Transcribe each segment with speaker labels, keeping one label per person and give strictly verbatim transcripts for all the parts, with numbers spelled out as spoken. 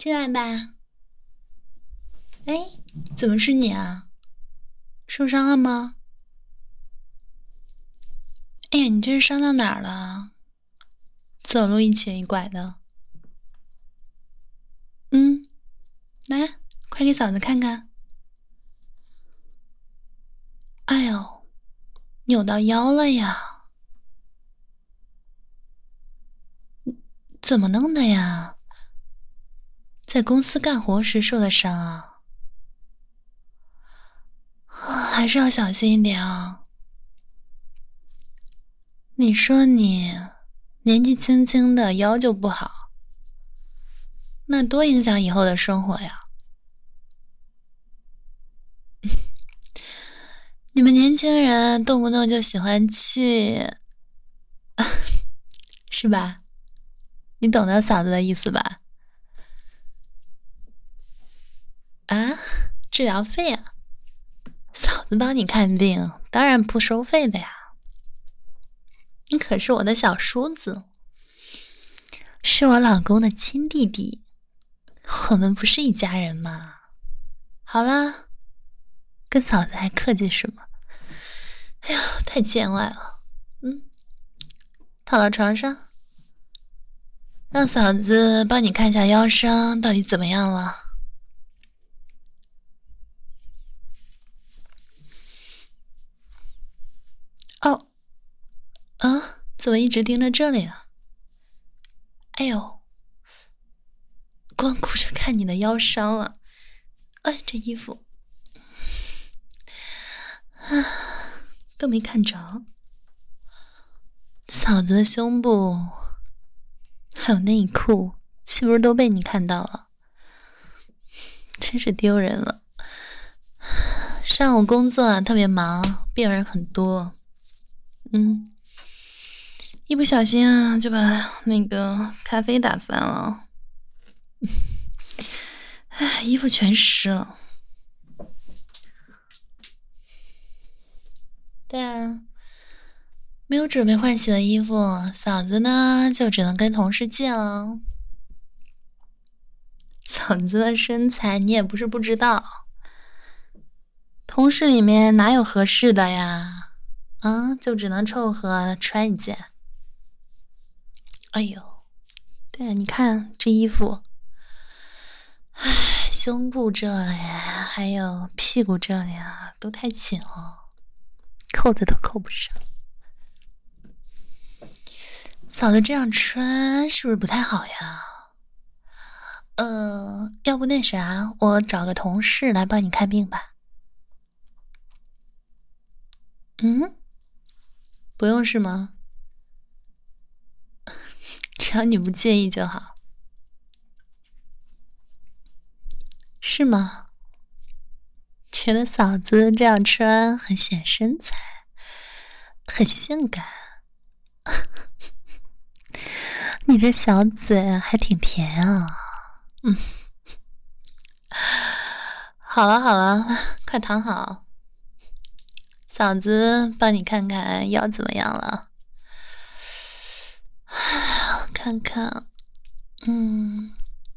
Speaker 1: 进来吧。哎，怎么是你啊？受伤了吗？哎呀，你这是伤到哪儿了？走路一瘸一拐的。嗯，来，快给嫂子看看。哎呦，扭到腰了呀！怎么弄的呀？在公司干活时受的伤啊？啊，还是要小心一点啊。你说你年纪轻轻的腰就不好，那多影响以后的生活呀。你们年轻人动不动就喜欢去是吧？你懂得嫂子的意思吧？啊，治疗费啊？嫂子帮你看病当然不收费的呀。你可是我的小叔子，是我老公的亲弟弟，我们不是一家人吗？好啦，跟嫂子还客气什么？哎呀，太见外了。嗯，躺到床上，让嫂子帮你看一下腰伤到底怎么样了。哦，啊，怎么一直盯着这里啊？哎呦，光顾着看你的腰伤了。哎，这衣服啊，都没看着。嫂子的胸部还有内裤岂不是都被你看到了？真是丢人了。上午工作啊特别忙，病人很多，嗯，一不小心啊就把那个咖啡打翻了。哎，衣服全湿了。对啊，没有准备换洗的衣服，嫂子呢就只能跟同事借了。嫂子的身材你也不是不知道，同事里面哪有合适的呀？啊，就只能凑合穿一件。哎呦，对啊，你看这衣服，唉，胸部这里还有屁股这里啊，都太紧了，扣子都扣不上。嫂子这样穿是不是不太好呀？呃，要不那啥，我找个同事来帮你看病吧。嗯，不用是吗？只要你不介意就好。是吗？觉得嫂子这样穿很显身材，很性感。你这小嘴还挺甜啊。嗯，好了好了，快躺好，嫂子帮你看看腰怎么样了。我看看，嗯，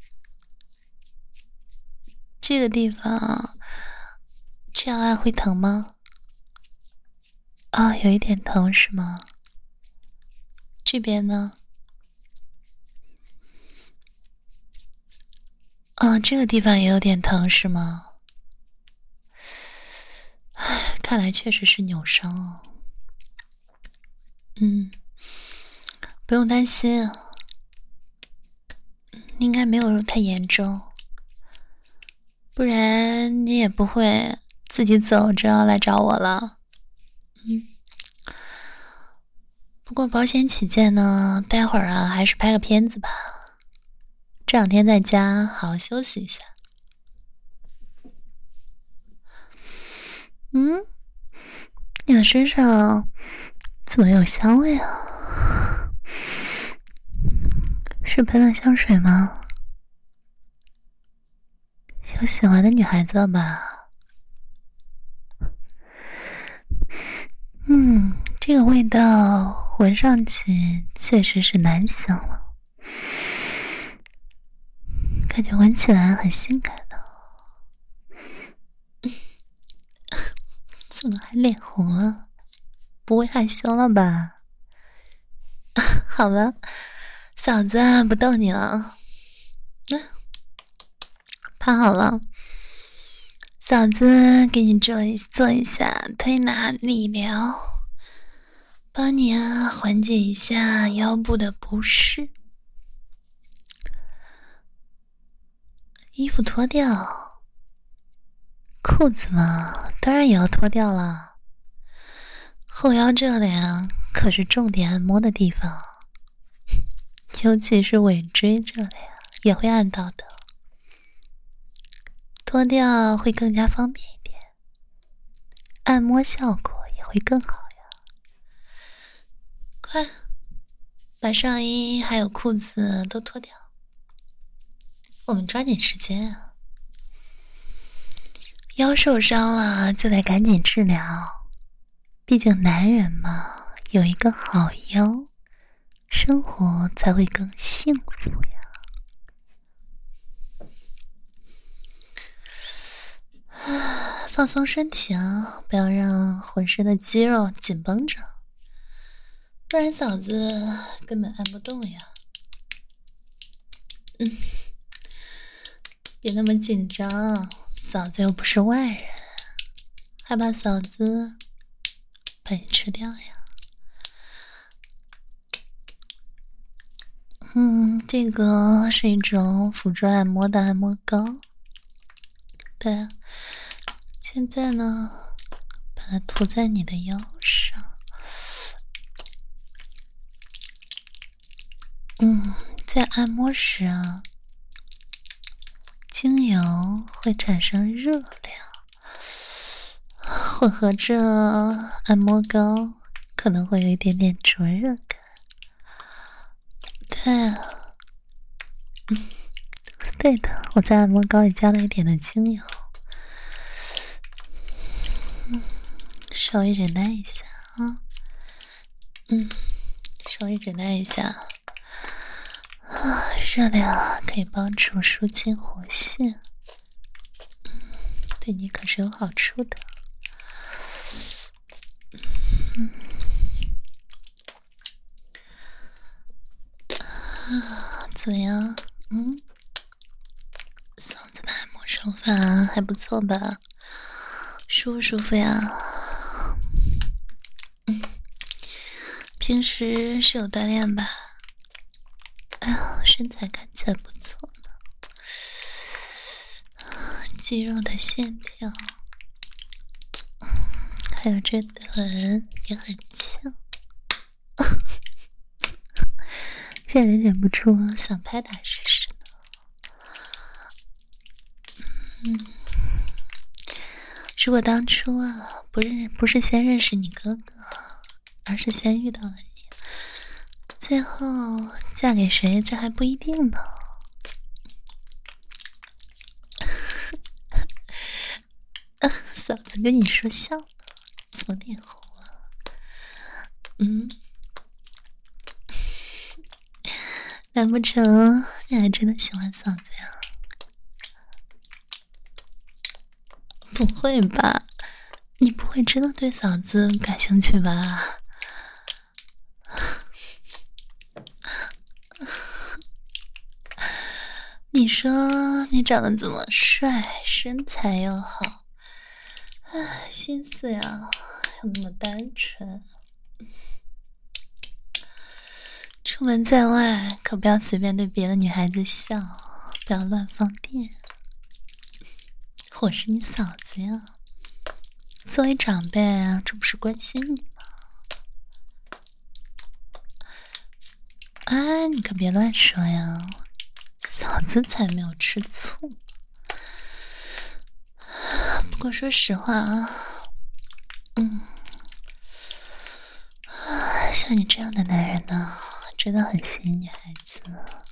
Speaker 1: 这个地方这样按会疼吗？啊，有一点疼是吗？这边呢？啊，这个地方也有点疼是吗？唉，看来确实是扭伤了。嗯，不用担心，应该没有太严重，不然你也不会自己走着来找我了。嗯，不过保险起见呢，待会儿啊还是拍个片子吧。这两天在家好好休息一下。嗯，你的身上怎么有香味啊？是喷了香水吗？有喜欢的女孩子了吧？嗯，这个味道闻上去确实是男香了，感感觉闻起来很性感呢。怎么还脸红了？不会害羞了吧？好了，嫂子不逗你了。趴好了，嫂子给你做一做一下推拿理疗，帮你啊缓解一下腰部的不适。衣服脱掉，裤子嘛，当然也要脱掉了。后腰这里啊，可是重点按摩的地方，尤其是尾椎这里啊，也会按到的。脱掉会更加方便一点，按摩效果也会更好呀。快，把上衣还有裤子都脱掉，我们抓紧时间啊！腰受伤了就得赶紧治疗，毕竟男人嘛，有一个好腰，生活才会更幸福呀。放松身体啊，不要让浑身的肌肉紧绷着，不然嫂子根本按不动呀。嗯，别那么紧张，嫂子又不是外人，还怕嫂子把你吃掉呀？嗯，这个是一种辅助按摩的按摩膏。对啊，现在呢，把它涂在你的腰上。嗯，在按摩时啊，精油会产生热量，混合着按摩膏，可能会有一点点灼热感。对啊，嗯，对的，我在按摩膏里加了一点的精油。嗯，稍微忍耐一下啊。嗯，稍微忍耐一下。啊，热量可以帮助舒筋活血，嗯，对你可是有好处的。嗯，啊，怎么样？嗯，嫂子的按摩手法还不错吧？舒不舒服呀？嗯，平时是有锻炼吧？哎呀，身材看起来不错呢，肌肉的线条，还有这臀也很翘，让人忍不住想拍打试试呢。嗯，如果当初啊，不认不是先认识你哥哥，而是先遇到了你，最后嫁给谁，这还不一定呢。嫂子跟你说笑呢，怎么脸红啊？嗯，难不成你还真的喜欢嫂子呀？不会吧，你不会真的对嫂子感兴趣吧？你说你长得这么帅，身材又好，唉，心思呀又那么单纯，出门在外可不要随便对别的女孩子笑，不要乱放电。我是你嫂子呀，作为长辈啊，这不是关心你吗？哎，你可别乱说呀，嫂子才没有吃醋。不过说实话啊，嗯，像你这样的男人呢，真的很吸引女孩子。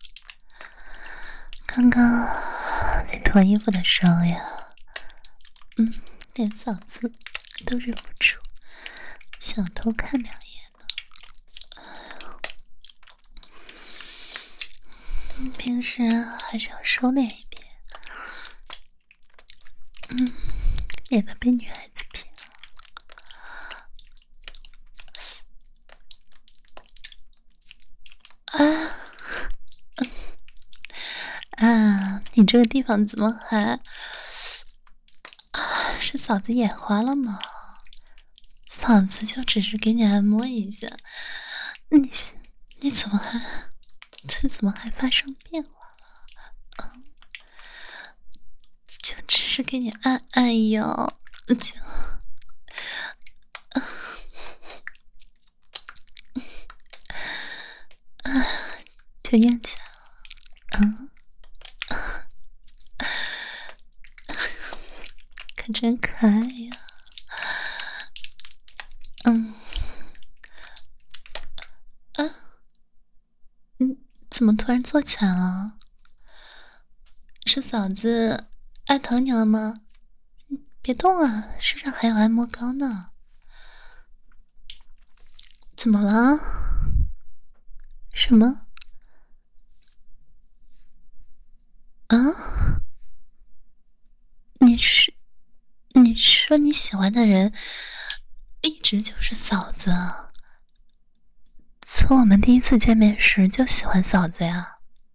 Speaker 1: 刚刚在脱衣服的时候呀，嗯，连嫂子都忍不住想偷看两眼呢。嗯， 平时还是要收敛一点，嗯，免得被女孩子骗。啊，啊，你这个地方怎么还……啊，是嫂子眼花了吗？嫂子就只是给你按摩一下，你你怎么还这怎么还发生变化了？嗯，就只是给你按按腰，就啊，就咽起来了，嗯，可真可爱呀。嗯，啊，嗯，怎么突然坐起来了？是嫂子按疼你了吗？别动啊，身上还有按摩膏呢。怎么了？什么？啊？你是你说你喜欢的人一直就是嫂子？从我们第一次见面时就喜欢嫂子呀？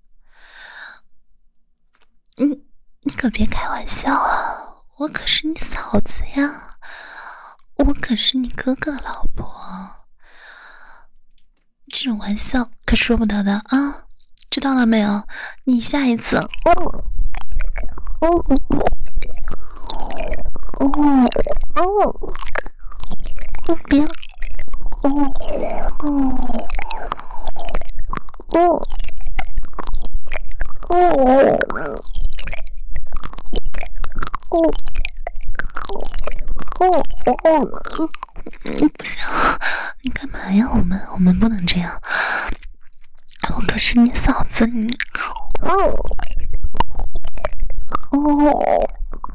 Speaker 1: 你你可别开玩笑啊！我可是你嫂子呀，我可是你哥哥的老婆，这种玩笑可说不得的啊！知道了没有？你下一次，哦哦哦哦，别，哦哦哦。哦哦哦哦哦！不行，你干嘛呀？我们我们不能这样。我可是你嫂子，你哦哦哦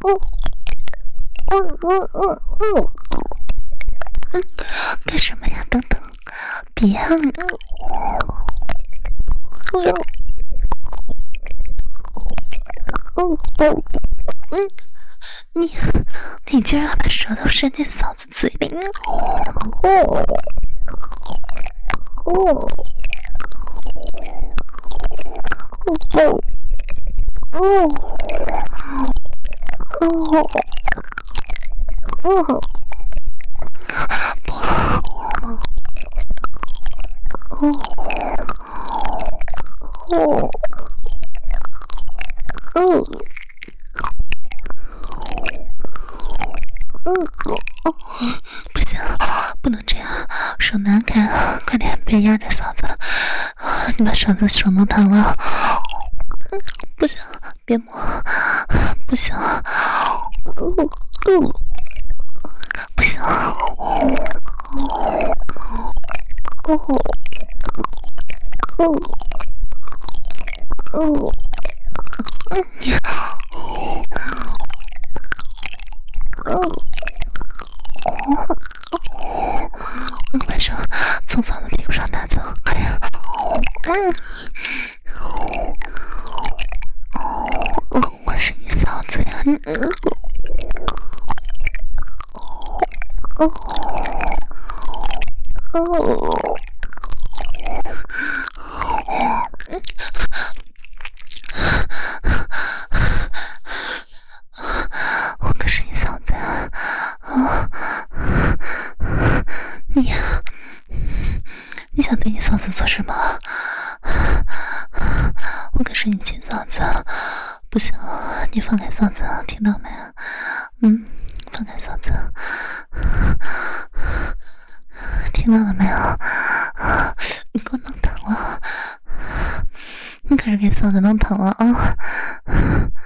Speaker 1: 哦哦哦哦！干什么呀？等等，别啊！嗯嗯嗯，你你居然把舌头伸进嫂子嘴里！哦哦哦哦哦哦！不，哦哦哦！嗯，不行，不能这样，手拿开，快点，别压着嫂子，你把嫂子手弄疼了。嗯，不行，别摸，不行，嗯嗯，不行，哦哦哦哦，你，哦。你把手从嫂子屁股上拿走，快点！嗯，我是你嫂子呀！嗯嗯，哦哦，我可是你嫂子呀！啊，你你想对你嫂子做什么？我可是你亲嫂子，不行，你放开嫂子，听到没？嗯，放开嫂子，听到了没有？你给我弄疼了，你可是给嫂子弄疼了啊！